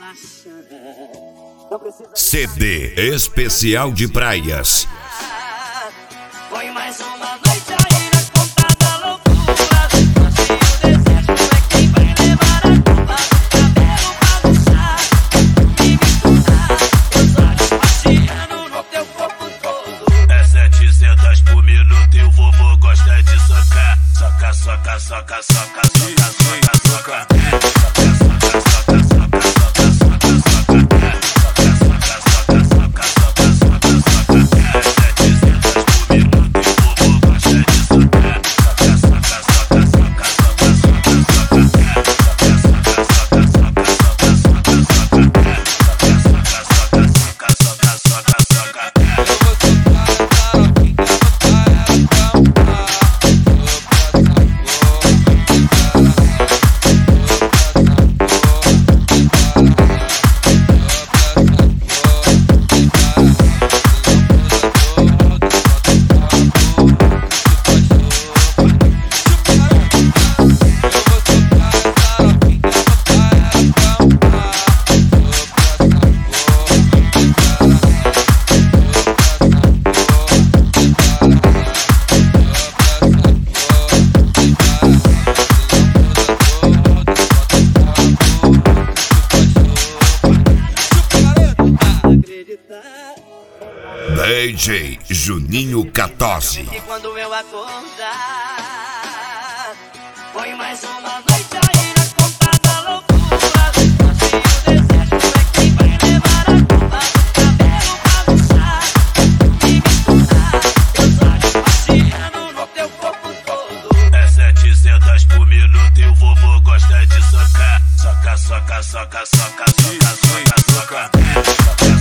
CD especial de praias. Foi mais uma noite aí na conta da loucura. Passei o desejo, é quem vai levar a culpa do cabelo pra dançar e misturar os olhos passeando no teu corpo todo. É 700 por minuto e o vovô gosta de socar. Soca, soca, soca, soca, soca, soca, soca. DJ Juninho 14. E quando eu acordar, foi mais uma noite aí na conta da loucura. Passei o desejo, é quem vai levar a culpa do cabelo pra dançar e misturar os olhos passeando no teu corpo todo. É 700 por minuto e o vovô gosta de socar. Soca, soca, soca, soca, soca, soca, soca.